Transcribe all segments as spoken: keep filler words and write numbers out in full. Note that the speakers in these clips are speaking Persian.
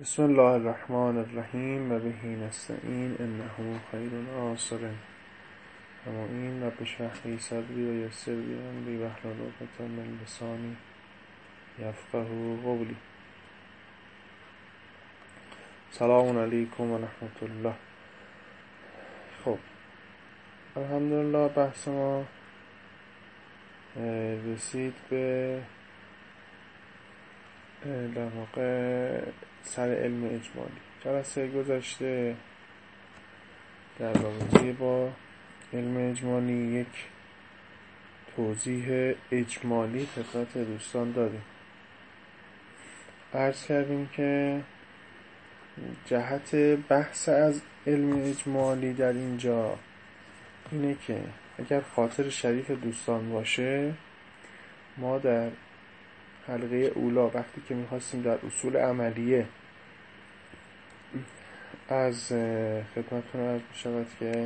بسم الله الرحمن الرحیم و به نستعین انه خیر ناصر و معین. رب اشرح لی صدری و یسر لی امری واحلل عقدة من لسانی یفقهوا قولی. سلام علیکم و رحمت الله. خب الحمدلله بحث ما رسید به در واقع سر علم اجمالی. جلسه گذشته در رابطه با علم اجمالی یک توضیح اجمالی خدمت دوستان دادیم. عرض کردیم که جهت بحث از علم اجمالی در اینجا اینه که اگر خاطر شریف دوستان باشه، ما در حلقه اولا وقتی که می‌خواستیم در اصول عملیه از خدمتتون عرض می‌شود که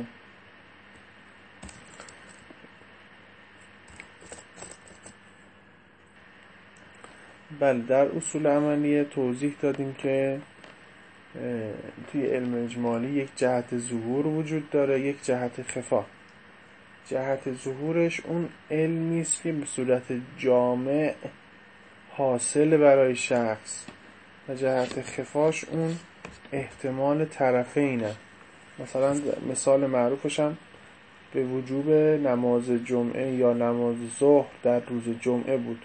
بله در اصول عملیه توضیح دادیم که توی علم اجمالی یک جهت ظهور وجود داره، یک جهت خفا. جهت ظهورش اون علمی است که به صورت جامع حاصل برای شخص و جهت خفاش اون احتمال طرفینه. مثلا مثال معروفش هم به وجوب نماز جمعه یا نماز ظهر در روز جمعه بود.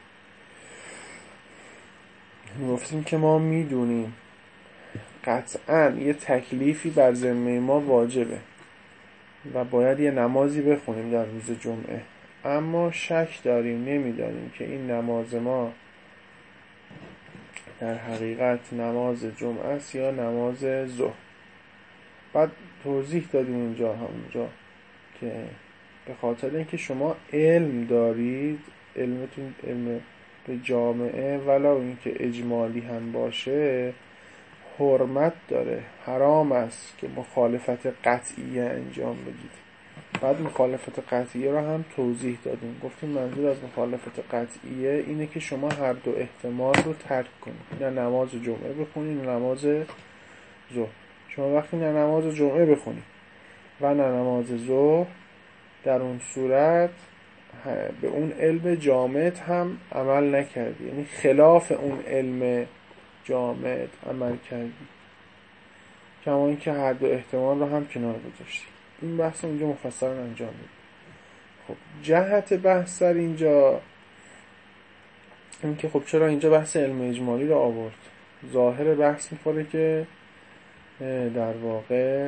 گفتیم که ما میدونیم قطعاً یه تکلیفی بر ذمه ما واجبه و باید یه نمازی بخونیم در روز جمعه، اما شک داریم، نمیدانیم که این نماز ما در حقیقت نماز جمعه است یا نماز ظهر. بعد توضیح دادیم اونجا همونجا که به خاطر اینکه شما علم دارید، علمتون علم به جامعه ولو اینکه اجمالی هم باشه حرمت داره، حرام است که مخالفت قطعیه انجام بدید. بعد مخالفت قطعیه رو هم توضیح دادیم، گفتیم منظور از مخالفت قطعیه اینه که شما هر دو احتمال رو ترک کنید، نه نماز جمعه بخونید نه نماز ظهر. شما وقتی نه نماز جمعه بخونید و نه نماز ظهر، در اون صورت به اون علم جامعت هم عمل نکردی، یعنی خلاف اون علم جامعت عمل کردی، کما اینکه هر دو احتمال رو هم کنار گذاشتی. این بحث اینجا مفصل انجام میده. خب جهت بحث در اینجا این که خب چرا اینجا بحث علم اجمالی رو آورد؟ ظاهر بحث میخوره که در واقع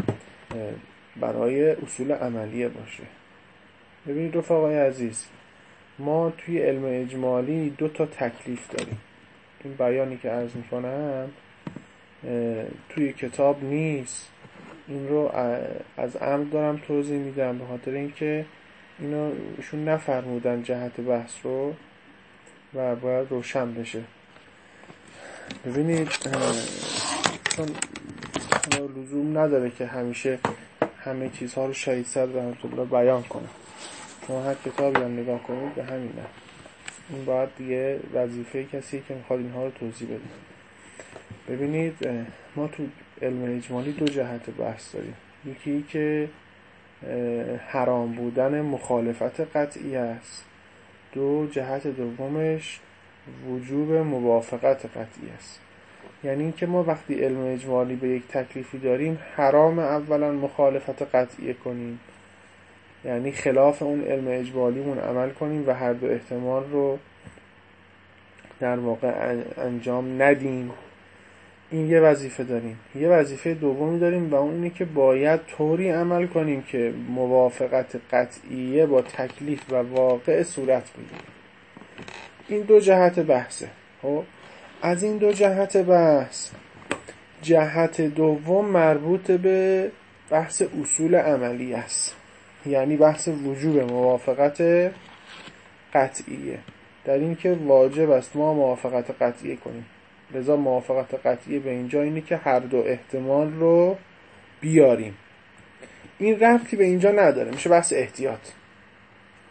برای اصول عملیه باشه. ببینید رفقای عزیز، ما توی علم اجمالی دو تا تکلیف داریم. این بیانی که عرض میکنم توی کتاب نیست، این رو از عمد دارم توضیح میدم به خاطر اینکه اینو ایشون نفرمودن جهت بحث رو و باید روشن بشه. ببینید چون لزوم نداره که همیشه همه چیزها رو شهید صدر رحمت الله بیان کنه، شما هر کتابی هم نگاه کنید به همینه. این باید دیگه وظیفه کسی که میخواد اینها رو توضیح بده. ببینید ما تو علم اجمالی دو جهت بحث داریم، یکی که حرام بودن مخالفت قطعی است، دو جهت دومش وجوب موافقت قطعی است. یعنی اینکه ما وقتی علم اجمالی به یک تکلیفی داریم حرام اولا مخالفت قطعی کنیم، یعنی خلاف اون علم اجمالیمون عمل کنیم و هر دو احتمال رو در واقع انجام ندیم. این یه وظیفه داریم. یه وظیفه دومی داریم و اون اینه که باید طوری عمل کنیم که موافقت قطعیه با تکلیف و واقع صورت بگیره. این دو جهت بحثه. خب از این دو جهت بحث، جهت دوم مربوط به بحث اصول عملی است، یعنی بحث وجوب موافقت قطعیه، در این که واجب است ما موافقت قطعیه کنیم. لذا موافقت قطعیه به اینجا اینه که هر دو احتمال رو بیاریم. این ربطی به اینجا نداره، میشه بحث احتیاط،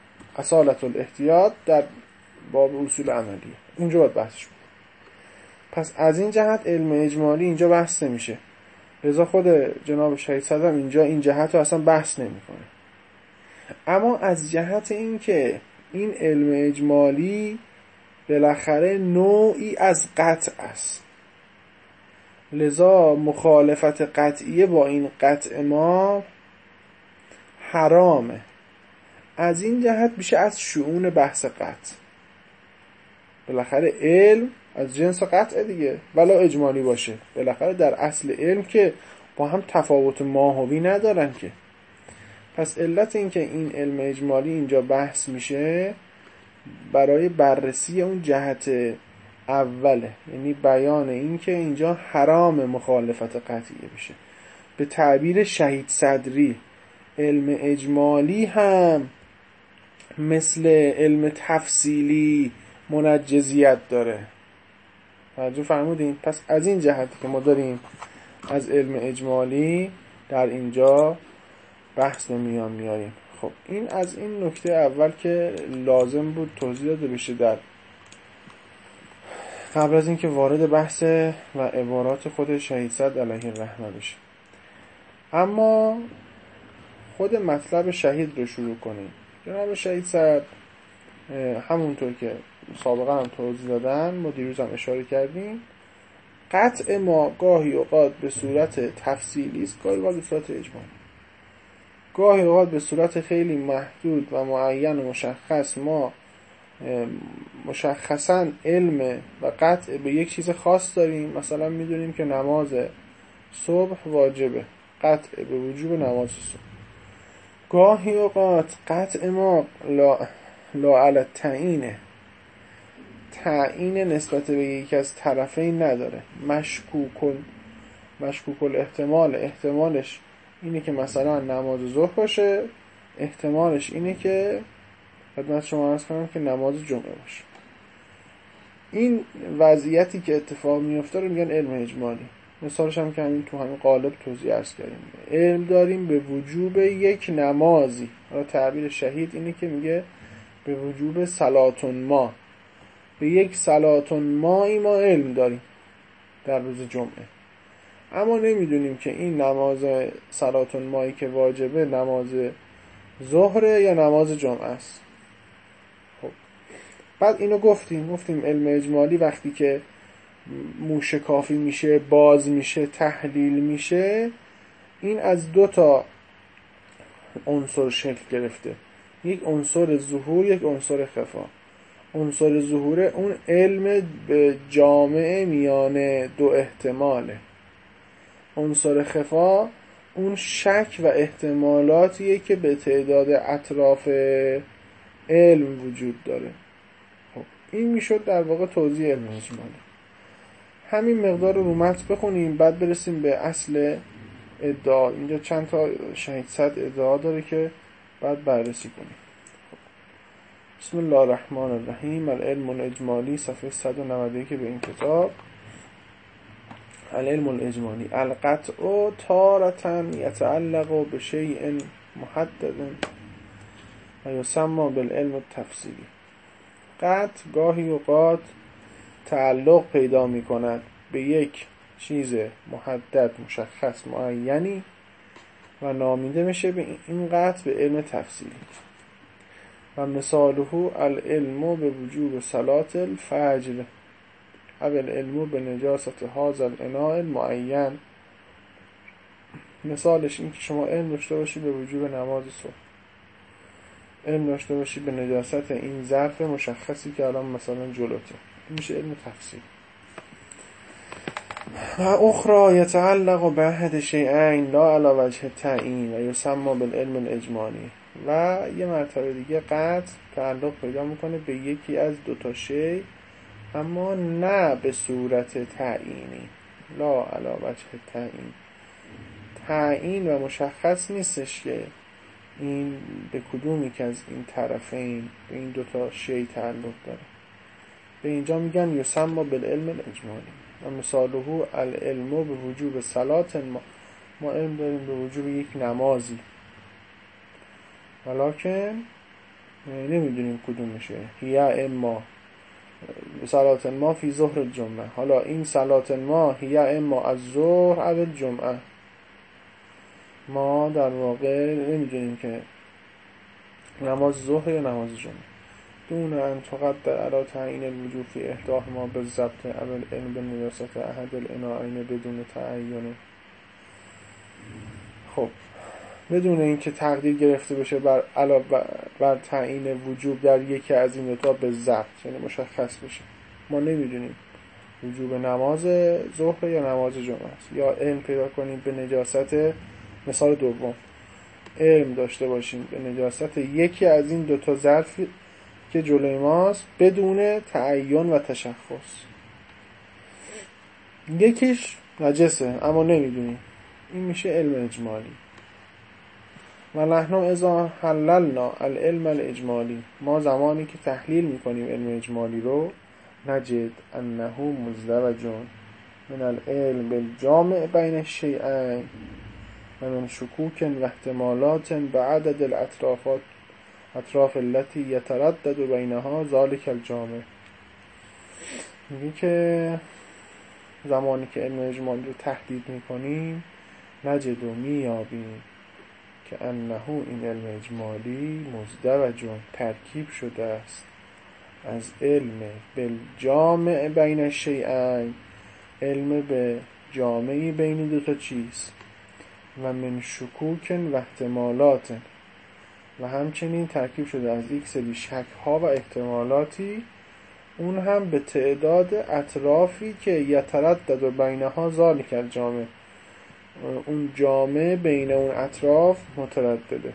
اصالت الاحتیاط در باب اصول عملیه، اونجا باید بحثش بود. پس از این جهت علم اجمالی اینجا بحث نمیشه. لذا خود جناب شهید صدر اینجا این جهت رو اصلا بحث نمیکنه. اما از جهت این که این علم اجمالی بالاخره نوعی از قطع است، لذا مخالفت قطعیه با این قطع ما حرامه. از این جهت میشه از شؤون بحث قطع. بالاخره علم از جنس قطع دیگه، ولا اجمالی باشه. بالاخره در اصل علم که با هم تفاوت ماهوی ندارن که. پس علت این که این علم اجمالی اینجا بحث میشه برای بررسی اون جهت اوله، یعنی بیان این که اینجا حرام مخالفت قطعیه بشه. به تعبیر شهید صدری علم اجمالی هم مثل علم تفصیلی منجزیت داره. توجه فرمودین؟ پس از این جهت که ما داریم از علم اجمالی در اینجا بحث رو میان میاریم. خب این از این نکته اول که لازم بود توضیح داده بشه در قبل از اینکه وارد بحث و عبارات خود شهید صدر علیه الرحمه بشه. اما خود مطلب شهید رو شروع کنیم. جناب شهید صدر همونطور که سابقا هم توضیح دادن، ما دیروز هم اشاره کردیم، قطع ما گاهی اوقات به صورت تفصیلی است، گاهی اوقات به صورت اجمالی. گاهی اوقات به صورت خیلی محدود و معین و مشخص ما مشخصاً علم و قطع به یک چیز خاص داریم. مثلا میدونیم که نماز صبح واجبه، قطع به وجوب نماز صبح. گاهی اوقات قطع ما لا, لا علی التعیینه، تعیین نسبت به یک از طرفین نداره، مشکوک مشکوک الاحتمال، احتمالش اینه که مثلا نماز ظهر باشه، احتمالش اینه که خدمت شما عرض کنم که نماز جمعه باشه. این وضعیتی که اتفاق میفته رو میگن علم اجمالی. مثالش هم که همین تو همین قالب توضیح عرض کردیم. علم داریم به وجوب یک نمازی. حالا تعبیر شهید اینه که میگه به وجوب صلاتون ما، به یک صلاتون مایی ما علم داریم در روز جمعه، اما نمیدونیم که این نماز صلاتون مایی که واجبه نماز ظهر یا نماز جمعه است. خب بعد اینو گفتیم گفتیم علم اجمالی وقتی که موشکافی میشه، باز میشه، تحلیل میشه، این از دو تا عنصر شکل گرفته. یک عنصر ظهور، یک عنصر خفا. عنصر ظهور اون علم به جامع میان دو احتماله. عنصر خفا اون شک و احتمالاتیه که به تعداد اطراف علم وجود داره. خب این میشد در واقع توضیح علم اجمالی. همین مقدار رو متن بخونیم بعد برسیم به اصل ادعا. اینجا چند تا شهید صدر ادعا داره که بعد بررسی کنیم. بسم الله الرحمن الرحیم. العلم الاجمالی صفحه صد و نود و یک به این کتاب. العلم الاجمالی القطع تارة یتعلق بشیء محدد و یسمى بالعلم التفصیلی. قطع گاهی اوقات تعلق پیدا می کند به یک چیز محدد، مشخص، معینی و نامیده میشه به این قطع به علم تفصیلی. و مثاله العلم به وجوب صلاة الفجر او العلم به نجاست هذا الاناء المعین. مثالش این که شما علم داشته باشی به وجوب نماز صبح، علم داشته باشی به نجاست این ظرف مشخصی که الان مثلا جلوته، میشه علم تفصیل. و اخرى یتعلق به احد شیئین لا علی وجه التعیین و یسمى بالعلم الاجمالی. و یه مرتبه دیگه قطع تعلق پیدا میکنه به یکی از دو تا شی اما نه به صورت تعیینی، لا علی وجه التعیین. تعیین و مشخص نیستش که این به کدومی که از این طرفین به این دو تا شی تعلق داره. به اینجا میگن یسمى بالعلم الاجمالی. و مثاله العلم به وجوب صلاة ما، ما علم داریم به وجوب یک نمازی ولکن نمیدونیم کدوم میشه. هی اما صلاة ما فی ظهر الجمعه. حالا این صلاة ما هی اما از ظهر او الجمعه، ما در واقع نمیدونیم که نماز ظهر یا نماز جمعه. دون ان تقدر علی تعیین الوجوب فی احداهما بالضبط او العلم بنجاست احد الاناءین بدون تعین. خب بدون اینکه تقدیر گرفته بشه بر علاوه بر تعیین وجوب در یکی از این دو تا به ضبط، یعنی مشخص بشه، ما نمیدونیم وجوب نماز ظهر یا نماز جمعه است، یا علم پیدا کنیم به نجاست، مثال دوم علم داشته باشیم به نجاست یکی از این دو تا ظرف که جلوی ماست بدون تعین و تشخص. یکیش نجسه اما نمیدونیم، این میشه علم اجمالی. و نحن اذا حللنا العلم الاجمالی، ما زمانی که تحلیل میکنیم علم اجمالی رو، نجد انه مزدوج من العلم بالجامع بین الشیئین و من شکوک و احتمالات بعدد الاطرافات اطراف التي يتردد بینها ذلك الجامع. میگه که زمانی که علم اجمالی رو تحدید میکنیم، نجد و میابیم که انه این علم اجمالی مزدوج ترکیب شده است از علم بالجامع بین الشیئین، علم به جامعی بین دو تا چیز، و من شکوک و احتمالات، و همچنین ترکیب شده از ایکس بی شک ها و احتمالاتی، اون هم به تعداد اطرافی که یتردد بینها ذالک الجامع، اون جامع بین اون اطراف متردده.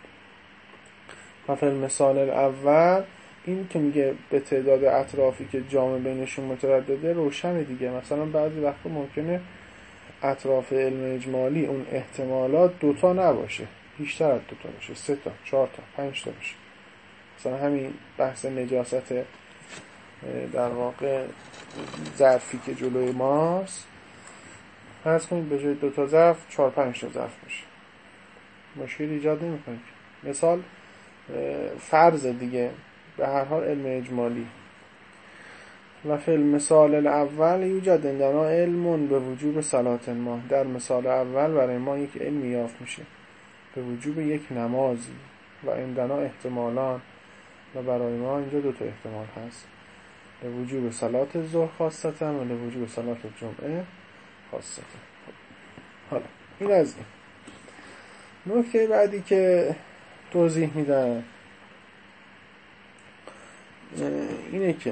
و فی المثال الاول این که میگه به تعداد اطرافی که جامع بینشون متردده روشنه دیگه. مثلا بعضی وقتا ممکنه اطراف علم اجمالی اون احتمالات دوتا نباشه، بیشتر از دوتا باشه، سه تا، چهار تا، پنج تا باشه. مثلا همین بحث نجاست در واقع ظرفی که جلوی ماست، فرض کنید به جای دو تا ظرف چهار پنج تا ظرف باشه، مشکل ایجاد نمی‌کنه. مثال فرض دیگه، به هر حال علم اجمالی. و فی المثال الاول یوجد عندنا علم به وجوب صلاة ما، در مثال اول برای ما یک علمی یافت میشه به وجوب یک نمازی، و عندنا احتمالان، و برای ما اینجا دو تا احتمال هست، به وجوب صلاة الظهر خاصتا و به وجوب صلاة الجمعه خاصتا. حالا این از این. نکته بعدی که توضیح میدن اینه که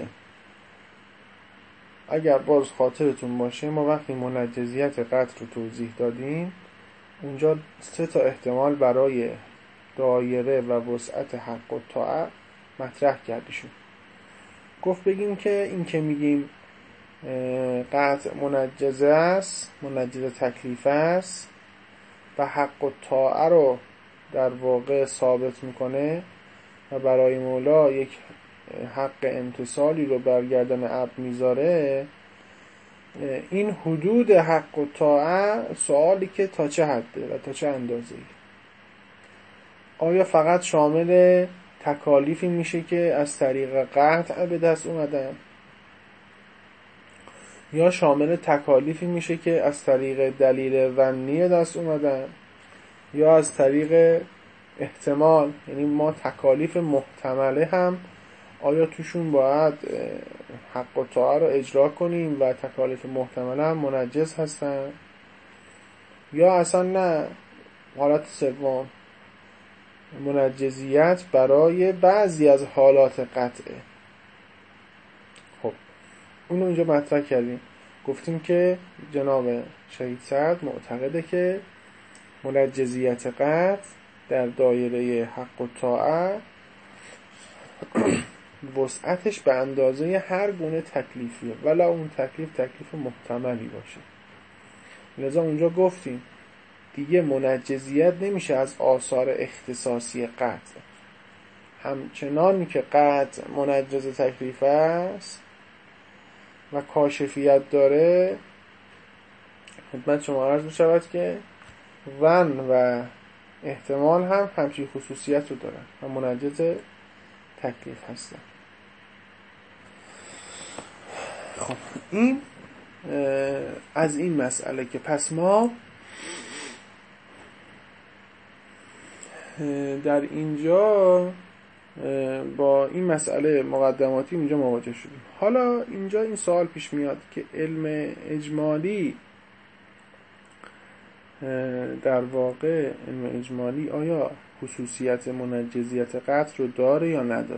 اگر باز خاطرتون باشه ما وقتی منجزیت قطع رو توضیح دادیم، اونجا سه تا احتمال برای دایره و وسعت حق و طاعه مطرح کردیشون. گفت بگیم که این که میگیم قطع منجزه است، منجزه تکلیف است و حق و طاعه رو در واقع ثابت میکنه و برای مولا یک حق امتصالی رو برگردن عبد میذاره، این حدود حق و طاعه سوالی که تا چه حده و تا چه اندازه‌ای؟ آیا فقط شامل تکالیفی میشه که از طریق قطع به دست اومدن، یا شامل تکالیفی میشه که از طریق دلیل ظنی دست اومدن، یا از طریق احتمال، یعنی ما تکالیف محتمله هم آیا توشون باید حق و طاعه رو اجرا کنیم و تکالیف محتمله هم منجز هستن، یا اصلا نه، حالت سوم منجزیت برای بعضی از حالات قطعه. خب اونو اونجا مطرح کردیم، گفتیم که جناب شهید سعد معتقده که منجزیت قطع در دایره حق و طاعه وسعتش به اندازه هر گونه تکلیفیه، ولا اون تکلیف تکلیف محتملی باشه. لذا اونجا گفتیم دیگه منجزیت نمیشه از آثار اختصاصی قطع، همچنان که قطع منجز تکلیف است و کاشفیت داره، خدمت شما عرض بشود که ظن و احتمال هم همچین خصوصیت رو دارن و منجز تکلیف هستن. خب این از این مسئله که پس ما در اینجا با این مسئله مقدماتی اینجا مواجه شدیم. حالا اینجا این سوال پیش میاد که علم اجمالی در واقع علم اجمالی آیا خصوصیت منجزیت قطع رو داره یا نداره؟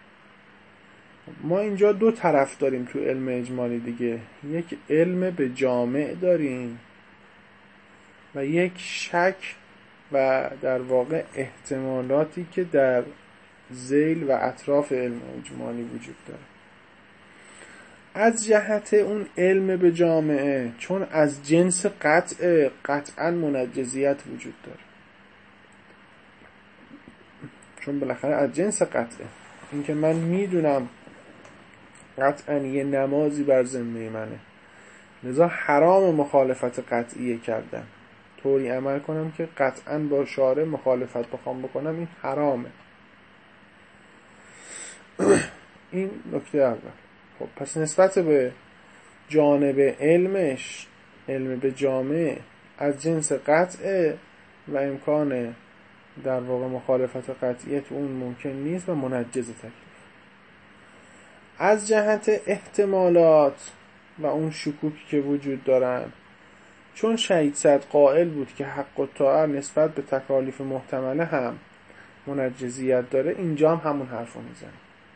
ما اینجا دو طرف داریم تو علم اجمالی دیگه، یک علم به جامع داریم و یک شک و در واقع احتمالاتی که در ذیل و اطراف علم اجمالی وجود داره. از جهت اون علم به جامعه، چون از جنس قطع قطعا منجزیت وجود داره، چون بالاخره از جنس قطعه، این که من میدونم قطعا یه نمازی بر ذمه منه، لذا حرام مخالفت قطعیه کردم، طوری عمل کنم که قطعا با شارع مخالفت بخوام بکنم، این حرامه. این نکته اول. خب پس نسبت به جانب علمش، علم به جامعه از جنس قطعه و امکان در واقع مخالفت قطعیت اون ممکن نیست و منجز تکلیف. از جهت احتمالات و اون شکوکی که وجود دارن، چون شهید صدر قائل بود که حق الطاعه نسبت به تکالیف محتمله هم منجزیت داره، اینجا هم همون حرف رو میزنه.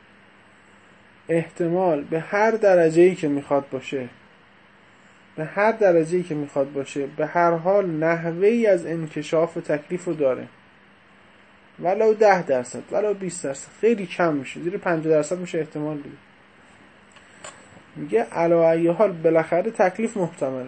احتمال به هر درجه‌ای که میخواد باشه، به هر درجه‌ای که میخواد باشه، به هر حال نحوه‌ای از انکشاف تکلیف رو داره، ولو ده درصد ولو بیست درصد، خیلی کم میشه، زیر پنجاه درصد میشه احتمال دیگه. میگه علی ای حال بالاخره تکلیف محتمله،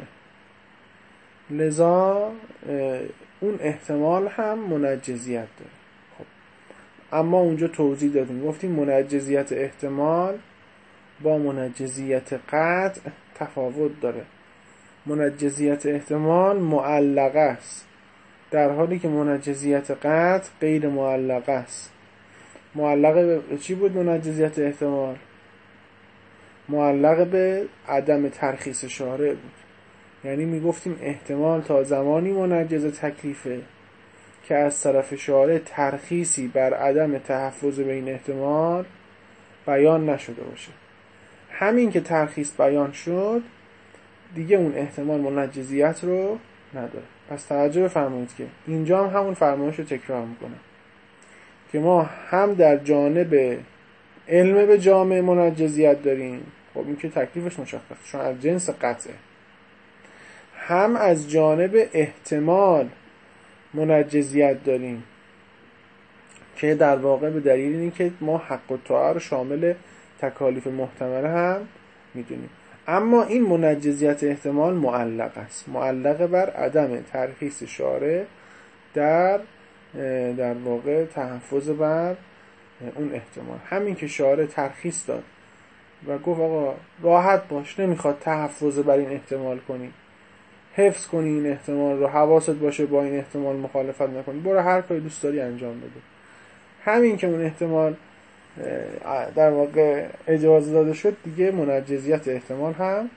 لذا اون احتمال هم منجزیت داره. خب اما اونجا توضیح دادیم، گفتیم منجزیت احتمال با منجزیت قطع تفاوت داره. منجزیت احتمال معلقه است، در حالی که منجزیت قطع غیر معلقه است. معلقه به چی بود منجزیت احتمال؟ معلقه به عدم ترخیص شارع بود. یعنی میگفتیم احتمال تا زمانی منجز تکلیفه که از طرف شارع ترخیصی بر عدم تحفظ به این احتمال بیان نشده باشه. همین که ترخیص بیان شد دیگه اون احتمال منجزیت رو نداره. پس توجه بفرمایید که اینجا هم همون فرمایش رو تکرار میکنه که ما هم در جانب علم به جامع منجزیت داریم، خب این که تکلیفش مشخصه چون از جنس قطعه، هم از جانب احتمال منجزیت داریم که در واقع به دلیل اینه که ما حق الطاعه رو شامل تکالیف محتمله هم میدونیم. اما این منجزیت احتمال معلق است، معلق بر عدم ترخیص شارع در در واقع تحفظ بر اون احتمال. همین که شارع ترخیص داد و گفت آقا راحت باش، نمیخواد تحفظ بر این احتمال کنی، حفظ کنی این احتمال رو، حواست باشه با این احتمال مخالفت نکنی، برو هر کاری دوست داری انجام بده. همین که اون احتمال در واقع اجازه داده شد دیگه منجزیت احتمال هم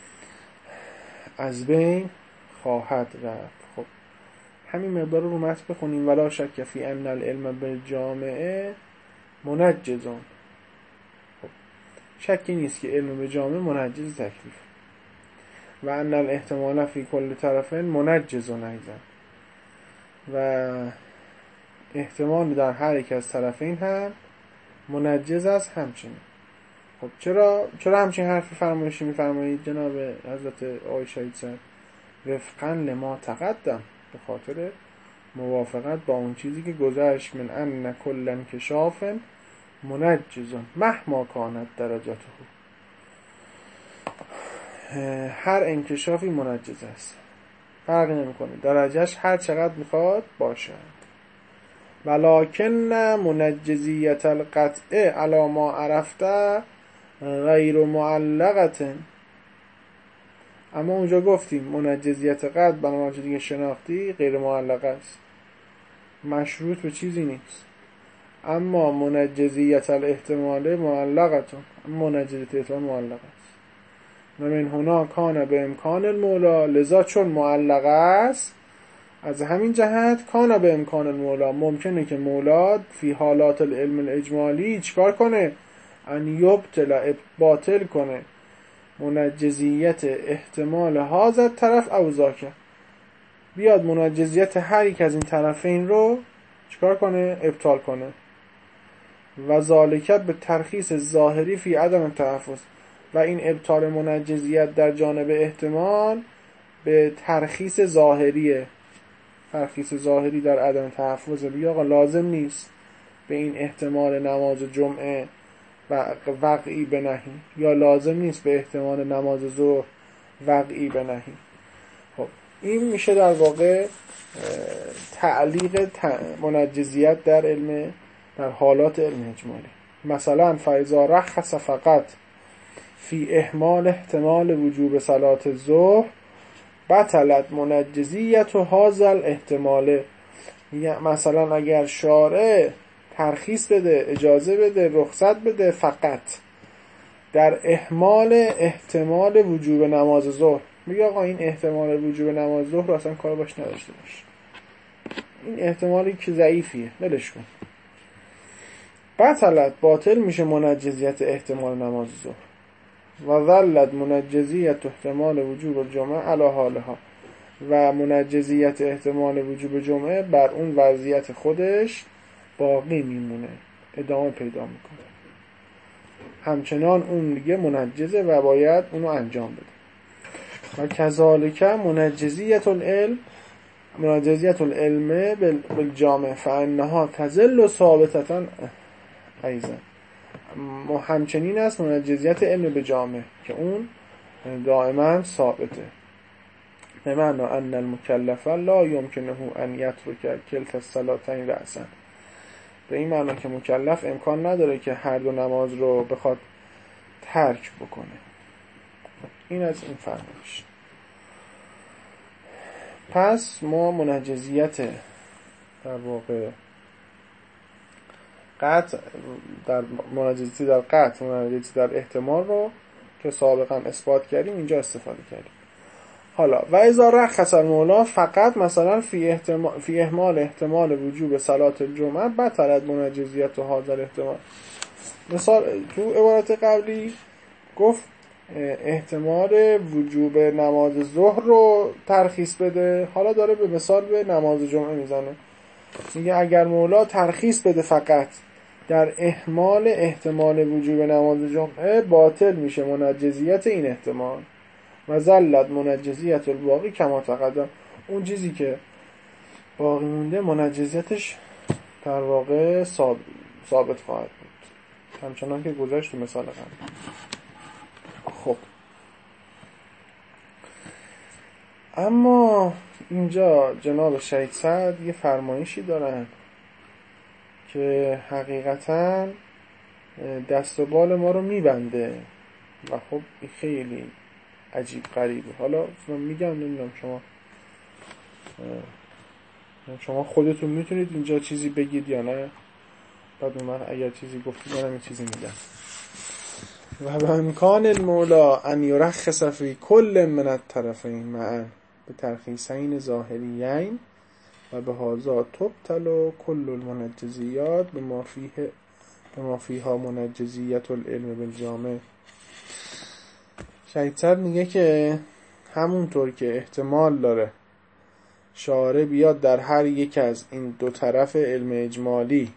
از بین خواهد رفت. خب همین مقدار رو متن بخونیم. ولا شک فی ان العلم بالجامعه منجزون. خب شکی نیست که علم به جامعه منجز تکلیف و ان الاحتمال فی کل طرفین منجزون ایضا، و احتمال در هر یک از طرفین هم منجز است همچنین. خب چرا چرا همچین حرفی فرمایشی میفرمایید جناب حضرت آقای شهید صدر؟ وفقا لما تقدم، به خاطر موافقت با اون چیزی که گذشت، من ان کل انکشاف منجزون مهما کانت درجته، هر انکشافی منجز است، فرقی نمیکنه درجهش هر چقدر میخواد باشه. ولکن منجزیت القطع علی ما عرفته غیر معلقه. اما اونجا گفتیم منجزیت قطع بنابراین چیزی که شناختی غیر معلقه است، مشروط به چیزی نیست. اما منجزیت الاحتمال معلقه، منجزیت احتمال معلقه است. و من هنا کان به امکان المولا، لذا چون معلق است از همین جهت کان به امکان المولا ممکنه که مولا فی حالات العلم الاجمالی چیکار کنه؟ ان یبطل، باطل کنه منجزیت احتمال هذا طرف او ذاک، بیاد منجزیت هر یک از این طرفین رو چیکار کنه؟ ابطال کنه. و ذالک به ترخیص ظاهری فی عدم تحفظ، و این ابطال منجزیت در جانب احتمال به ترخیص ظاهریه. ترخیص ظاهری در عدم تحفظ، بگه آقا لازم نیست به این احتمال نماز جمعه وقعی بنهی، یا لازم نیست به احتمال نماز ظهر وقعی بنهی. خب این میشه در واقع تعلیق منجزیت در علم، در حالات علم اجمالی. مثلا فاذا رخص فقط فی اهمال احتمال وجوب صلات الظهر بطلت منجزیت و هذا الاحتمال. مثلا اگر شارع ترخیص بده، اجازه بده، رخصت بده فقط در اهمال احتمال وجوب نماز ظهر، میگه آقا این احتمال وجوب نماز ظهر رو اصلا کار باش نداشته باش، این احتمالی که ضعیفیه ولش کن، بطلت، باطل میشه منجزیت احتمال نماز ظهر. و ظلت منجزیت احتمال وجوب الجمعه علی حالها، و منجزیت احتمال وجوب جمعه بر اون وضعیت خودش باقی میمونه، ادامه پیدا میکنه، همچنان اون دیگه منجزه و باید اونو انجام بده. و کذالک منجزیت العلم، منجزیت العلم بالجامع فانها تزل ثابتتا ایضا، همچنین است منجزیت علم به جامع که اون دائما ثابته. به معنی ان المکلف لا یمکنه ان یترک کلتا الصلاتین رأسا، به این معنی که مکلف امکان نداره که هر دو نماز رو بخواد ترک بکنه. این از این فرمایش. پس ما منجزیت در واقع قطع، در منجزیتی در قطع، منجزیتی در احتمال رو که سابقا اثبات کردیم اینجا استفاده کردیم. حالا و اذا رخص المولا فقط مثلا فی احتمال فی اهمال احتمال وجوب صلات الجمعه بطلت منجزیت و حاضر احتمال. مثال تو عبارت قبلی گفت احتمال وجوب نماز ظهر رو ترخیص بده، حالا داره به مثال به نماز جمعه میزنه، میگه اگر مولا ترخیص بده فقط در اهمال احتمال وجوب نماز جمعه باطل میشه منجزیت این احتمال و زلت منجزیت الباقی کما تقدم، اون چیزی که باقی مونده منجزیتش در واقع ثابت خواهد بود، همچنان که گذاشت تو مثال قبل. خب اما اینجا جناب شهید سعد یه فرمایشی دارن که حقیقتاً دست و بال ما رو میبنده و خب خیلی عجیب غریبه. حالا من میگم، نمیدونم شما شما خودتون میتونید اینجا چیزی بگید یا نه، بعد من اگر چیزی گفتید منم این چیزی میگم. و به امکان المولا ان یرخص فی کل من الطرفین معا به ترخیصین ظاهریین و به هذا تبطل کل المنجزیات بما فیه بما فیها منجزیت العلم بالجامع. شهید صاحب میگه که همونطور که احتمال داره شارع بیاد در هر یک از این دو طرف علم اجمالی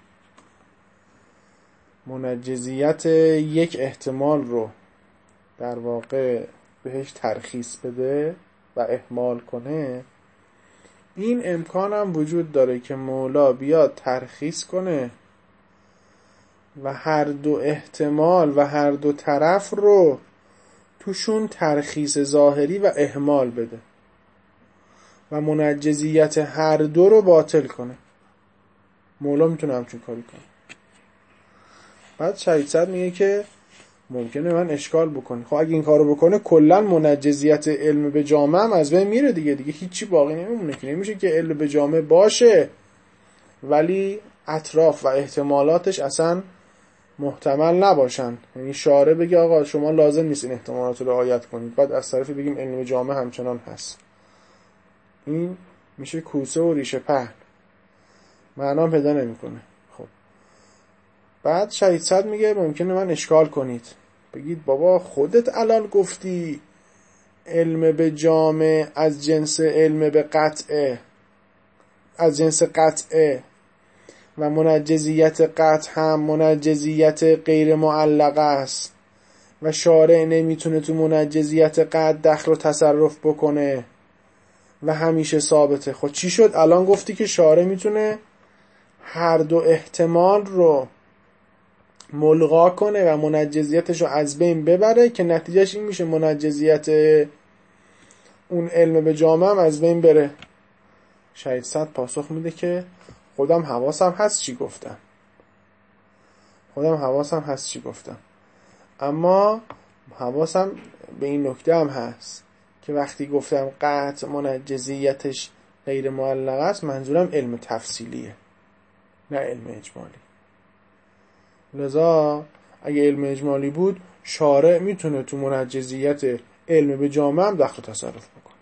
منجزیت یک احتمال رو در واقع بهش ترخیص بده و اهمال کنه، این امکان هم وجود داره که مولا بیاد ترخیص کنه و هر دو احتمال و هر دو طرف رو توشون ترخیص ظاهری و اهمال بده و منجزیت هر دو رو باطل کنه. مولا میتونه همچون کاری کنه. بعد شهید صد میگه که ممکنه من اشکال بکنه، خب اگه این کارو بکنه کلا منجزیت علم به جامع هم از بین میره دیگه، دیگه هیچی باقی نمیمونه که. نمیشه که علم به جامع باشه ولی اطراف و احتمالاتش اصلا محتمل نباشن. یعنی شارع بگه آقا شما لازم نیست این احتمالات رو رعایت کنید، بعد از طرفی بگیم علم جامع همچنان هست. این میشه کوسه و ریشه پهن، معنا پیدا نمیکنه. خب بعد شهید صدر میگه ممکنه من اشکال کنید، بگید بابا خودت الان گفتی علم به جامع از جنس علم به قطعه، از جنس قطعه، و منجزیت قطع هم منجزیت غیر معلقه است و شارع نمیتونه تو منجزیت قطع دخل و تصرف بکنه و همیشه ثابته. خب چی شد؟ الان گفتی که شارع میتونه هر دو احتمال رو ملغا کنه و منجزیتش رو از بین ببره که نتیجهش این میشه منجزیت اون علم به جامع هم از بین بره. شهید صدر پاسخ میده که خودم حواسم هست چی گفتم، خودم حواسم هست چی گفتم اما حواسم به این نکته هم هست که وقتی گفتم قطع منجزیتش غیر معلقه است منظورم علم تفصیلیه نه علم اجمالی. لذا اگه علم اجمالی بود شارع میتونه تو منجزیت علم به جامع هم دخل و تصرف بکنه.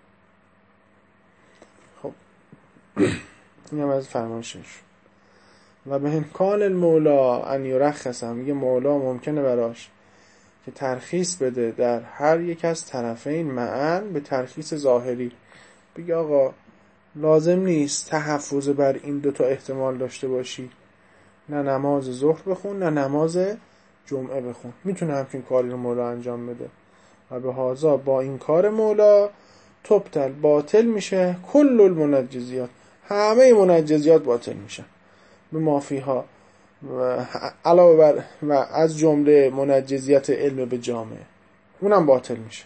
خب این هم از فرمایشش. و به امکان المولا ان یرخص، میگه مولا ممکنه براش که ترخیص بده در هر یک از طرفین معاً به ترخیص ظاهری. بگه آقا لازم نیست تحفظ بر این دوتا احتمال داشته باشی، نه نماز ظهر بخون نه نماز جمعه بخون، میتونه همچین کاری رو مولا انجام بده. و به هازا با این کار مولا تبطل باطل میشه کل المنجزیات، همه منجزیات باطل میشن به مافیها و علاوه بر و از جمله منجزیت علم به جامع اونم باطل میشه.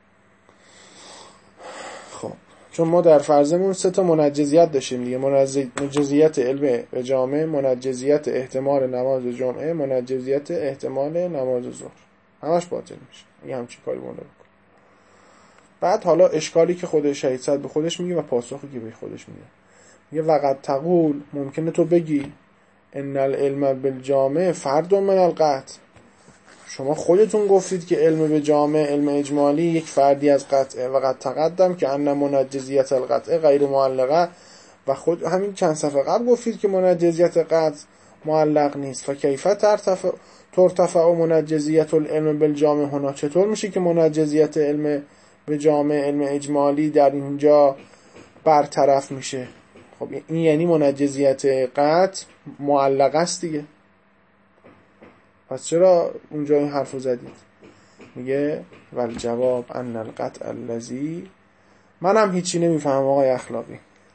خب چون ما در فرضمون سه تا منجزیت داشتیم دیگه، منجزیت علم به جامع، منجزیت احتمال نماز جمعه، منجزیت احتمال نماز ظهر، همش باطل میشه. این همچین کاری مولا بکنه. بعد حالا اشکالی که خود شهید صدر به خودش میگه و پاسخی که به خودش میگه، میگه وقت تقول، ممکنه تو بگی ان العلم بالجامع فرد من القطع، شما خودتون گفتید که علم به جامع علم اجمالی یک فردی از قطعه، وقت تقدم که ان منجزیت القطع غیر معلقه، و خود همین چند صفحه قبل گفتید که منجزیت قطع معلق نیست. فکیف ترتفع ترتفع منجزیت العلم بالجامع هنا، چطور میشه که منجزیت علم به جامع علم اجمالی در اینجا برطرف میشه؟ خب این یعنی منجزیت قطع معلق است دیگه، پس چرا اونجا این حرفو زدید؟ میگه والجواب ان القطع الذی، منم هیچی نمیفهمم آقای اخلاقی،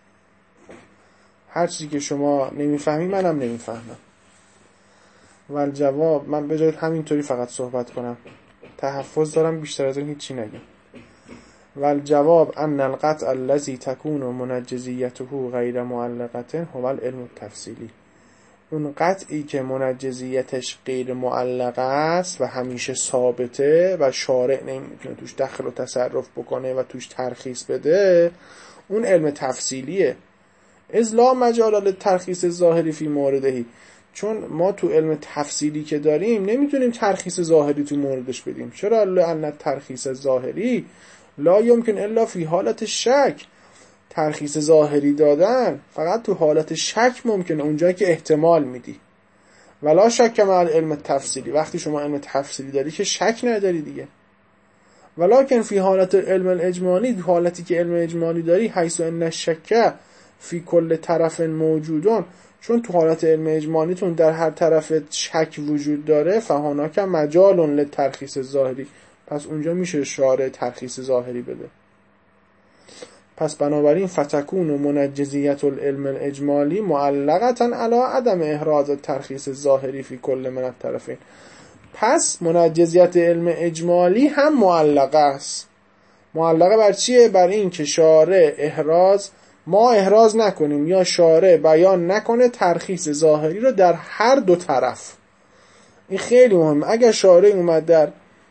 هر چیزی که شما نمیفهمی منم نمیفهمم. والجواب، من به جای همینطوری فقط صحبت کنم، تحفظ دارم بیشتر از این هیچی نگم. والجواب ان القطع الذی تکون منجزیته غیر معلقه هو العلم التفصیلی، اون قطعی که منجزیتش غیر معلقه است و همیشه ثابته و شارع نمیتونه توش دخل و تصرف بکنه و توش ترخیص بده، اون علم تفصیلیه. اذ لا مجال للترخیص ظاهری فی موردهی، چون ما تو علم تفصیلی که داریم نمیتونیم ترخیص ظاهری تو موردش بدیم. چرا؟ لأن ترخیص ظاهری لا یمکن الا فی حالت شک، ترخیص ظاهری دادن فقط تو حالت شک ممکنه، اونجایی که احتمال میدی. ولا شک مع علم تفصیلی، وقتی شما علم تفصیلی داری که شک نداری دیگه. ولکن فی حالت علم الاجمالی، تو حالتی که علم اجمالی داری، حیث ان الشک فی کل طرف موجودون، چون تو حالت علم اجمالیتون در هر طرف شک وجود داره، فهناک مجال للترخیص ظاهری، پس اونجا میشه شارع ترخیص ظاهری بده. پس بنابراین فتکون و منجزیت العلم الاجمالی معلقتا علی عدم احراز ترخیص ظاهری فی کل من الطرفین، پس منجزیت علم اجمالی هم معلقه است. معلقه بر چیه؟ بر این که شارع احراز، ما احراز نکنیم یا شارع بیان نکنه ترخیص ظاهری رو در هر دو طرف. این خیلی مهمه. اگر شارع اومد در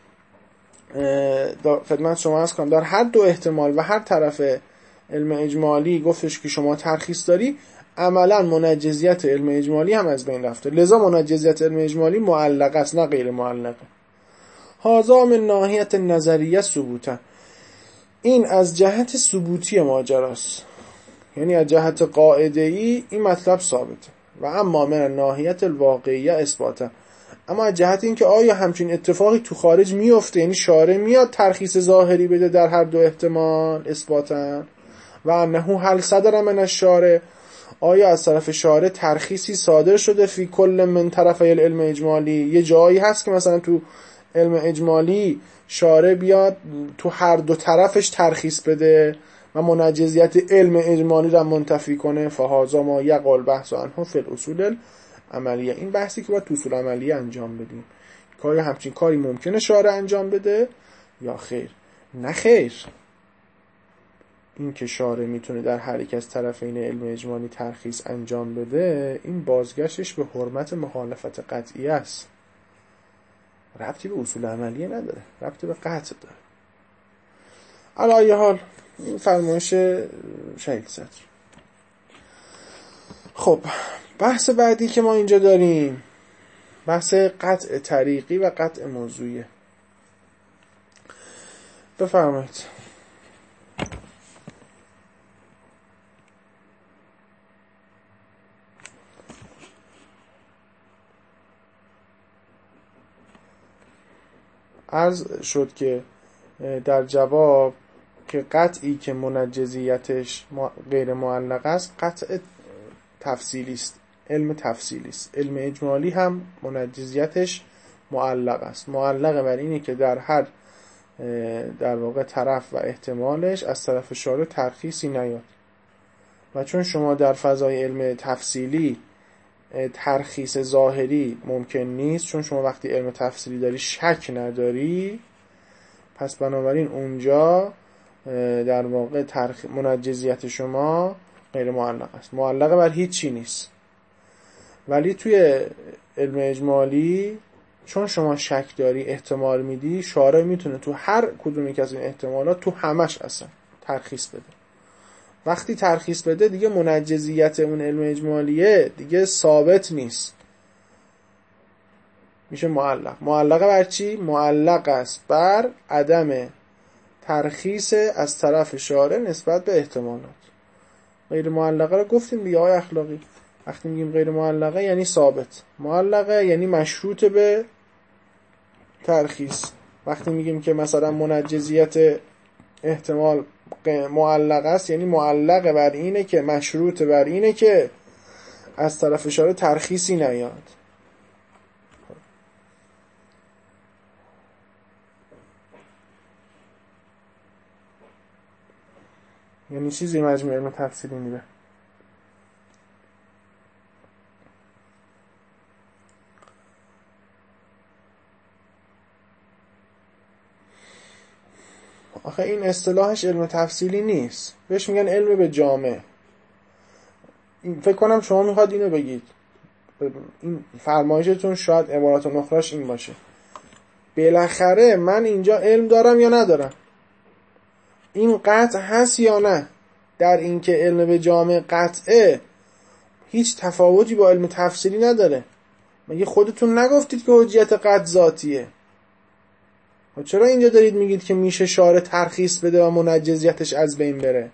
خدمت شما عرض کنم در هر دو احتمال و هر طرف علم اجمالی گفتش که شما ترخیص داری، عملا منجزیت علم اجمالی هم از بین رفته، لذا منجزیت علم اجمالی معلق است نه غیر معلقه. هذا من ناحیت نظریه ثبوتا، این از جهت ثبوتی ماجراست، یعنی از جهت قاعده‌ای این مطلب ثابته. و اما من ناحیت الواقعیه اثباتا، اما از جهت این که آیا همچین اتفاقی تو خارج میفته، یعنی شارع میاد ترخیص ظاهری بده در هر دو احتمال اثباتا، و انه هل صدر من الشارع، آیا از طرف شارع ترخیصی صادر شده فی کل من طرفی العلم اجمالی، یه جایی هست که مثلا تو علم اجمالی شارع بیاد تو هر دو طرفش ترخیص بده و منجزیت علم اجمالی را منتفی کنه. فهذا ما یقال بحث عنه فی الاصول عملیه، این بحثی که باید تو اصول عملیه انجام بدیم، کاری همچین کاری ممکنه شارع انجام بده یا خیر؟ نه خیر. این که شارع میتونه در هر یک از طرفین علم اجمالی ترخیص انجام بده، این بازگشتش به حرمت مخالفت قطعی است، ربطی به اصول عملیه نداره، ربطی به قطع داره. علی ای حال این فرمایش شهید صدر. خب بحث بعدی که ما اینجا داریم بحث قطع طریقی و قطع موضوعیه. بفرمایید. عرض شد که در جواب که قطعی که منجزیتش غیر معلق است قطع تفصیلی است، علم تفصیلی است. علم اجمالی هم منجزیتش معلق است، معلق بر اینه که در هر در واقع طرف و احتمالش از طرف شارع ترخیصی نیاد. و چون شما در فضای علم تفصیلی ترخیص ظاهری ممکن نیست، چون شما وقتی علم تفصیلی داری شک نداری، پس بنابراین اونجا در واقع ترخ... منجزیت شما غیر معلق است، معلق بر هیچ چی نیست. ولی توی علم اجمالی چون شما شک داری، احتمال میدی، شارع میتونه تو هر کدومی که از این احتمالات تو همش اصلا ترخیص بده. وقتی ترخیص بده دیگه منجزیت اون علم اجمالیه دیگه ثابت نیست، میشه معلق. معلق بر چی؟ معلق است بر عدم ترخیص از طرف شارع نسبت به احتمالات. غیر معلقه رو گفتیم دیگه آقای اخلاقی، وقتی میگیم غیر معلقه یعنی ثابت، معلقه یعنی مشروط به ترخیص. وقتی میگیم که مثلا منجزیت احتمال معلق است یعنی معلق بر اینه که مشروط بر اینه که از طرف شارع ترخیصی نیاد. یعنی چیزی مجموع علم تفصیلی نیبه. آخه این اصطلاحش علم تفصیلی نیست، بهش میگن علم به جامع. فکر کنم شما میخواد اینو بگید، این فرمایشتون شاید عبارت نخراش این باشه، بالاخره من اینجا علم دارم یا ندارم، این قطع هست یا نه. در این که علم به جامع قطعه هیچ تفاوتی با علم تفصیلی نداره. مگه خودتون نگفتید که حجیت قطع ذاتیه؟ و چرا اینجا دارید میگید که میشه شارع ترخیص بده و منجزیتش از بین بره؟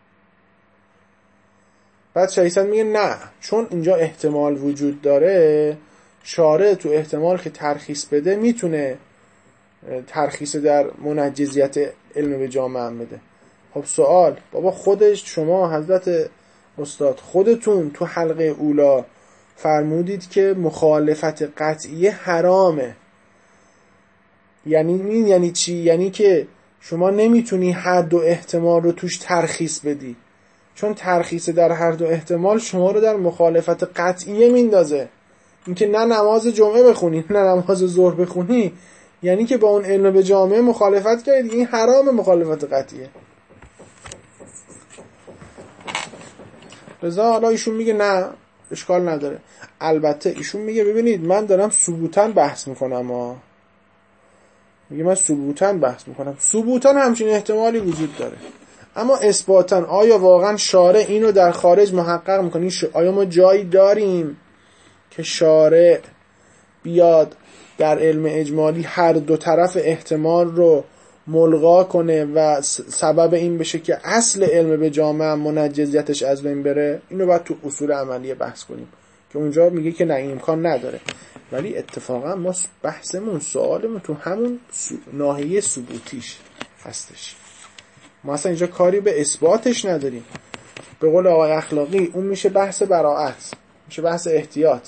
بعد شایستان میگه نه، چون اینجا احتمال وجود داره، شارع تو احتمال که ترخیص بده میتونه ترخیص در منجزیت علم به جامع هم بده. خب سوال، بابا خودش شما حضرت استاد خودتون تو حلقه اولا فرمودید که مخالفت قطعی حرامه. یعنی این یعنی چی؟ یعنی که شما نمیتونی هر دو احتمال رو توش ترخیص بدی، چون ترخیص در هر دو احتمال شما رو در مخالفت قطعیه میندازه. اینکه نه نماز جمعه بخونی نه نماز ظهر بخونی یعنی که با اون علم به جامعه مخالفت کردی، این حرام مخالفت قطعیه. لذا حالا ایشون میگه نه اشکال نداره. البته ایشون میگه ببینید من دارم ثبوتاً بحث میکنم ها. میگه من ثبوتاً بحث میکنم، ثبوتاً همچین احتمالی وجود داره، اما اثباتاً آیا واقعا شارع اینو در خارج محقق میکنه؟ آیا ما جایی داریم که شارع بیاد در علم اجمالی هر دو طرف احتمال رو ملغا کنه و سبب این بشه که اصل علم به جامعه منجزیتش از بین بره؟ اینو باید تو اصول عملیه بحث کنیم که اونجا میگه که نه، این امکان نداره. ولی اتفاقا ما بحثمون، سوالمون تو همون ناحیه ثبوتیش هستش. ما اصلا اینجا کاری به اثباتش نداریم. به قول آقای اخلاقی اون میشه بحث براءت، میشه بحث احتیاط.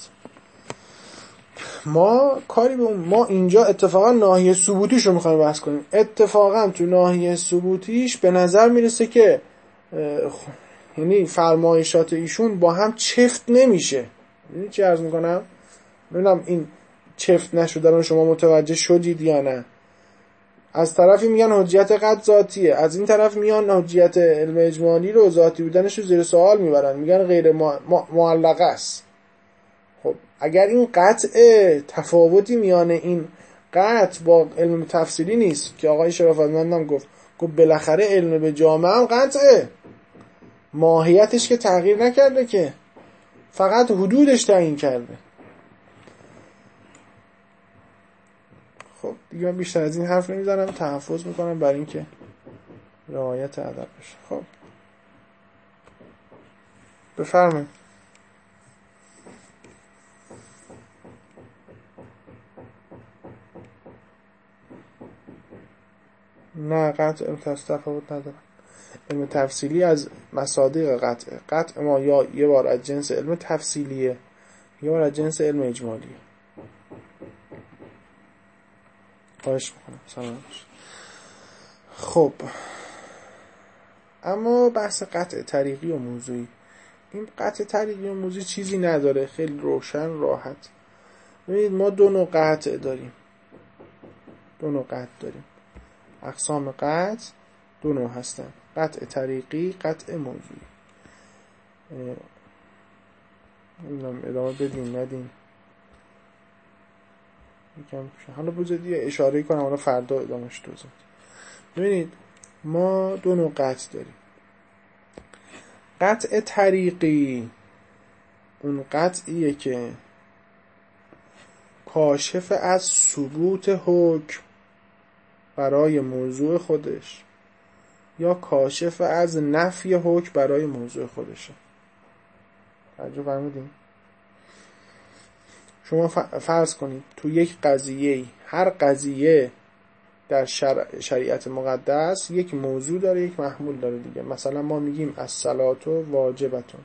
ما کاری به اون، ما اینجا اتفاقا ناحیه ثبوتیش رو میخوایم بحث کنیم. اتفاقا تو ناحیه ثبوتیش به نظر میرسه که یعنی فرمایشات ایشون با هم چفت نمیشه. یعنی چی عرض میکنم؟ نمیدونم این چفت نشدن شما متوجه شدید یا نه. از طرفی میگن حجیت قطع ذاتیه، از این طرف میان حجیت علم اجمالی رو، ذاتی بودنش رو زیر سوال میبرن، میگن غیر معلقه است. خب اگر این قطع تفاوتی میانه این قطع با علم تفصیلی نیست که آقای شرافتمند هم گفت گفت بالاخره علم به جامعه هم قطعه، ماهیتش که تغییر نکرده، که فقط حدودش تعیین کرده. خب دیگه من بیشتر از این حرف نمیزنم، تحفظ میکنم برای اینکه رعایت ادب بشه. خب بفرمایید. نه، قطع علم تفاوت نداره. علم تفصیلی از مصادیق قطع. قطع ما یا یه بار از جنس علم تفصیلیه، یه بار از جنس علم اجمالیه. خواهش میکنم. سلام. خب اما بحث قطع طریقی و موضوعی، این قطع طریقی و موضوعی چیزی نداره، خیلی روشن راحت. ببینید ما دو نوع قطع داریم، دو نوع قطع داریم. اقسام قطع دو نوع هستن: قطع طریقی، قطع موضوعی. نمیدونم ادامه بدین ندین، یکم حالا بذارید یه اشاره کنم، حالا فردا ادامهش توضیح. ببینید ما دو نوع قطع داریم. قطع طریقی اون قطعیه که کاشف از ثبوت حکم برای موضوع خودش یا کاشف از نفی حکم برای موضوع خودشه. توجه فرمودین؟ شما فرض کنید تو یک قضیه، هر قضیه در شر... شریعت مقدس یک موضوع داره، یک محمول داره دیگه. مثلا ما میگیم الصلاة واجبتون،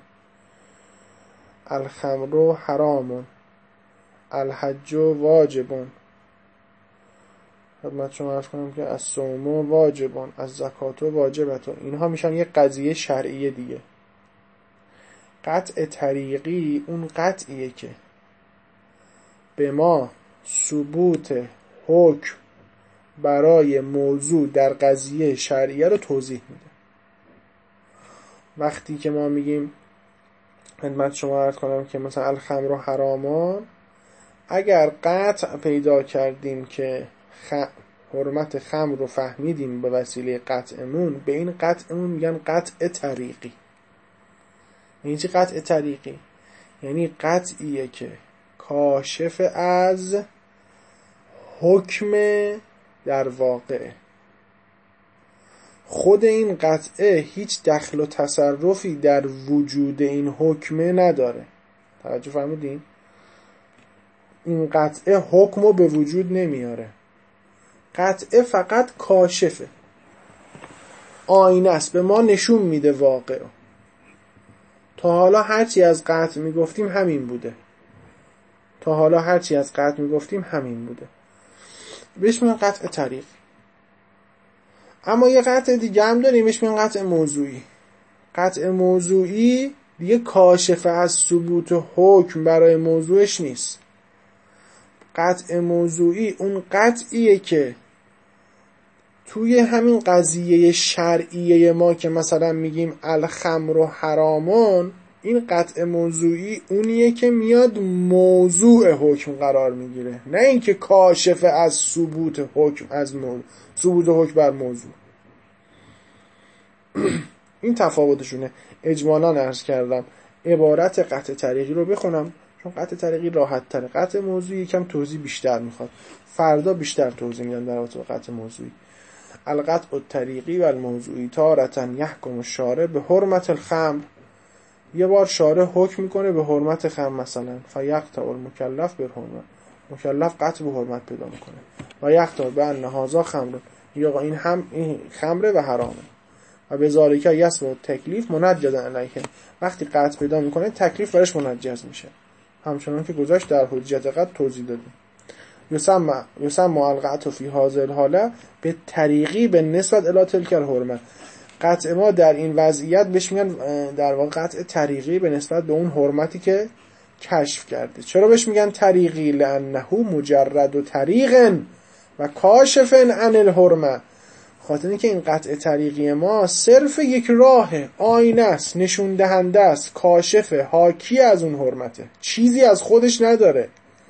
الخمر حرامون، الحج واجبون. خدمت شما عرض کنم که الصوم واجبون، الزکات واجبتون. اینها میشن یک قضیه شرعیه دیگه. قطع طریقی اون قطعیه که به ما ثبوت حکم برای موضوع در قضیه شرعیه رو توضیح میده. وقتی که ما میگیم، خدمت شما عرض کنم که مثلا الخمر حرامان، اگر قطع پیدا کردیم که خ... حرمت خمر رو فهمیدیم به وسیله قطعمون، به این قطعمون میگن قطع طریقی. یعنی چی قطع طریقی؟ یعنی قطعیه که کاشف از حکم در واقع. خود این قطعه هیچ دخل و تصرفی در وجود این حکمه نداره. توجه فرمودین؟ این قطعه حکم رو به وجود نمیاره. قطعه فقط کاشفه، آینه است، به ما نشون میده واقع. تا حالا هرچی از قطع میگفتیم همین بوده. تا حالا هرچی از قطع میگفتیم همین بوده. بهش میگن قطع طریق. اما یه قطع دیگه هم داریم، بهش میگن قطع موضوعی. قطع موضوعی دیگه کاشف از ثبوت حکم برای موضوعش نیست. قطع موضوعی اون قطعیه که توی همین قضیه شرعیه ما که مثلا میگیم الخمر و حرامون، این قطع موضوعی اونیه که میاد موضوع حکم قرار میگیره، نه اینکه کاشف از ثبوت حکم از موضوع، ثبوت حکم بر موضوع. این تفاوتشونه. اجمالاً عرض کردم عبارت قطع طریقی رو بخونم چون قطع طریقی راحت تره. قطع موضوعی یکم توضیح بیشتر میخواد، فردا بیشتر توضیح میدم در رابطه با قطع موضوعی. القطع الطریقی و الموضوعی تارة یحکم الشارع به حرمت الخمر، یه بار شارع حکم میکنه به حرمت خمر، مثلا فیقطع المکلف به حرمت، مکلف قطع به حرمت پیدا میکنه. و یقطع بان هذا خمر، یا این هم این خمره و حرامه. و به ذالک یسمع تکلیف منجزا علیه، وقتی قطع پیدا میکنه تکلیف برش منجز میشه، همچنان که گذاشت در حجت قطع توضیح دادیم. یسمى یسمى القطع فی هذه الحاله به طریقی به نسبت الی تلک الحرمه، قطع ما در این وضعیت بهش میگن در واقع قطع طریقی به نسبت به اون حرمتی که کشف کرده. چرا بهش میگن طریقی؟ لانه مجرد طریق و کاشف عن الحرمه، خاطر اینکه این قطع طریقی ما صرف یک راه، آینه است، نشون دهنده است، کاشف، حاکی از اون حرمته، چیزی از خودش نداره،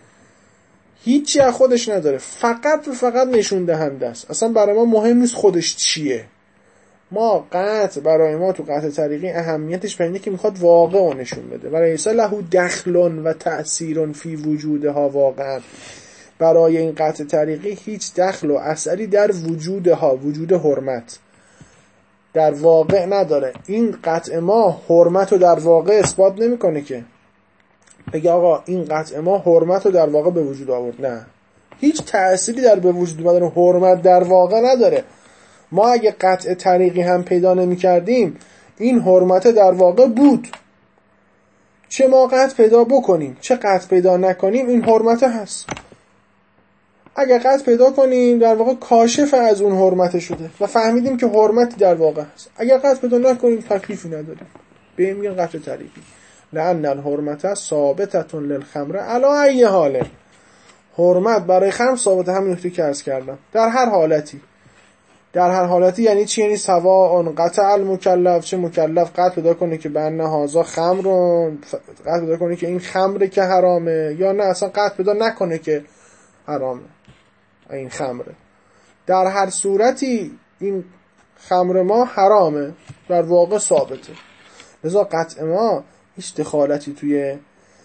هیچی از خودش نداره، فقط و فقط نشون دهنده است. اصلا برای ما مهم نیست خودش چیه. ما قطع برای ما تو قطع طریقی اهمیتش اینه که میخواد واقع رو نشون بده. برای ایسا له دخل و تأثیر فی وجودها واقعا، برای این قطع طریقی هیچ دخل و اثری در وجودها، وجود حرمت در واقع نداره. این قطع ما حرمت رو در واقع اثبات نمیکنه که بگه آقا این قطع ما حرمت رو در واقع به وجود آورد، نه، هیچ تأثیری در به وجود آوردن حرمت در واقع نداره. ما اگه قطع طریقی هم پیدا نمی کردیم این حرمت در واقع بود، چه ما قطع پیدا بکنیم چه قطع پیدا نکنیم این حرمت هست. اگه قطع پیدا کنیم در واقع کاشف از اون حرمت شده و فهمیدیم که حرمتی در واقع هست. اگه قطع پیدا نکنیم تکلیفی نداریم، به این میگن قطع طریقی. لأن الحرمت ثابتة للخمر علی ای حاله، حرمت برای خمر ثابته، همین نکته که عرض کردم، در هر حالتی. در هر حالتی یعنی چی؟ یعنی سواء قطع المکلف، چه مکلف قطع پیدا کنه که بأن هذا خمر، قطع پیدا کنه که این خمره که حرامه، یا نه اصلا قطع پیدا نکنه که حرامه این خمره. در هر صورتی این خمر ما حرامه، در واقع ثابته. لذا قطع ما هیچ دخالتی توی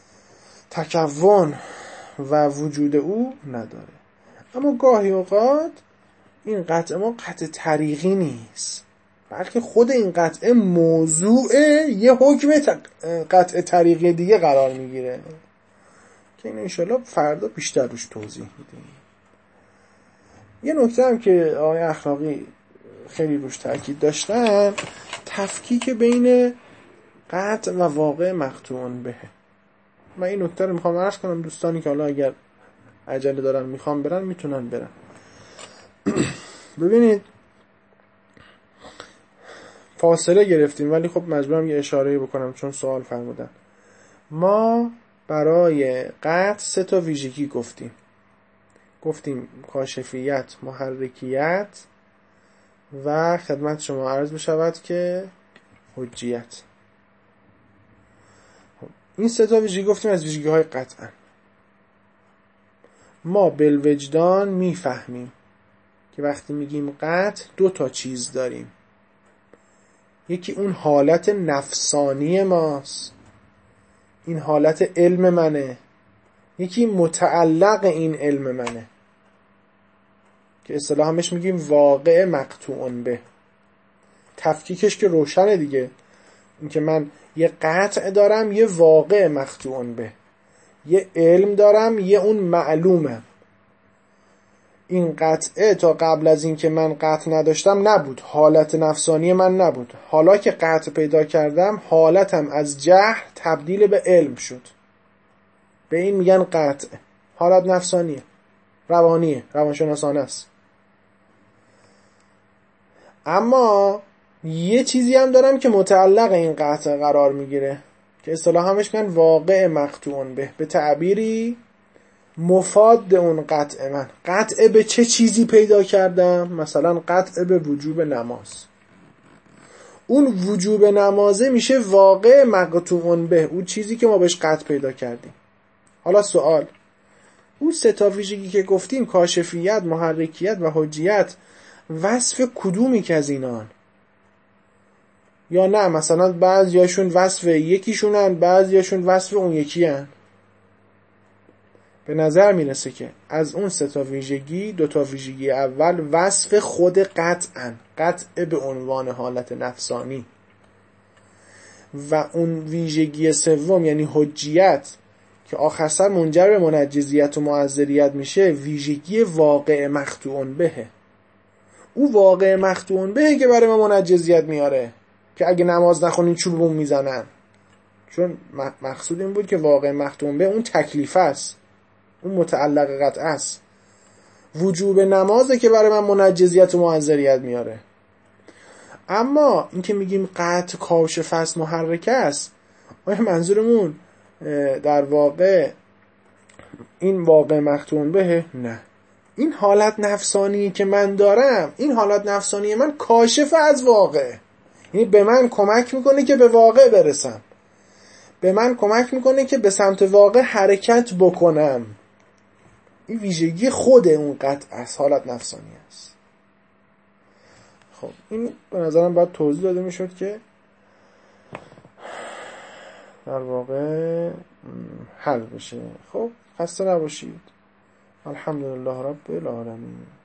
تکون و وجود او نداره. اما گاهی اوقات این قطع ما قطع طریقی نیست، بلکه خود این قطع موضوع یه حکم قطع طریقی دیگه قرار میگیره که این انشالله فردا بیشتر روش توضیح میدیم. یه نکته هم که آقای اخلاقی خیلی روش تاکید داشتن، تفکیک بین قطع و واقع مقطوع به. من این نکته رو میخوام عرض کنم، دوستانی که حالا اگر عجله دارن میخوام برن میتونن برن. ببینید فاصله گرفتیم ولی خب مجبورم یه اشاره بکنم چون سوال فرمودن. ما برای قطع سه تا ویژگی گفتیم گفتیم کاشفیت، محرکیت و خدمت شما عرض بشود که حجیت. این سه تا ویژگی گفتیم از ویژگی های قطعا. ما بالوجدان میفهمیم که وقتی میگیم قطع دو تا چیز داریم، یکی اون حالت نفسانی ماست، این حالت علم منه، یکی متعلق این علم منه که اصطلاحاً بهش میگیم واقع مقطوع به. تفکیکش که روشنه دیگه، این که من یه قطع دارم، یه واقع مقطوع به، یه علم دارم، یه اون معلومه. این قطعه تا قبل از این که من قطع نداشتم نبود، حالت نفسانی من نبود. حالا که قطع پیدا کردم حالتم از جهل تبدیل به علم شد، به این میگن قطع. حالت نفسانیه، روانیه، روانشناسانه است. اما یه چیزی هم دارم که متعلق این قطع قرار میگیره که اصطلاحاً همش میگن واقع مقطوع به، به تعبیری مفاد اون قطع من. قطع به چه چیزی پیدا کردم؟ مثلا قطع به وجوب نماز. اون وجوب نمازه میشه واقع مقطوع به، اون چیزی که ما بهش قطع پیدا کردیم. حالا سوال، اون سه تا ویژگی که گفتیم، کاشفیت، محرکیت و حجیت، وصف کدومی که از اینان؟ یا نه مثلا بعضیاشون وصف یکیشونن بعضیاشون وصف اون یکی هن. به نظر میرسه که از اون سه تا ویژگی دو تا ویژگی اول وصف خود قطعن، قطع به عنوان حالت نفسانی، و اون ویژگی سوم یعنی حجیت که آخر سر منجر به منجزیت و معذریت میشه، ویژگی واقع مقطوع بهه. او واقع مقطوع بهه که برای ما منجزیت میاره که اگه نماز نخونین چوبمون میزنن، چون مقصود این بود که واقع مقطوع به اون تکلیف است، اون متعلق قطع است. وجوب نمازه که برای من منجزیت و معذریت میاره. اما این که میگیم قطع کاشف است محرکه است، آیا منظورمون در واقع این واقع مقطوع به؟ نه، این حالت نفسانی که من دارم، این حالت نفسانی من کاشف از واقع، یعنی به من کمک میکنه که به واقع برسم، به من کمک میکنه که به سمت واقع حرکت بکنم. این ویژگی خود اون قطع از حالت نفسانی است. خب این به نظرم باید توضیح داده میشد که در واقع حل بشه. خب خسته نباشید. الحمدلله رب العالمین.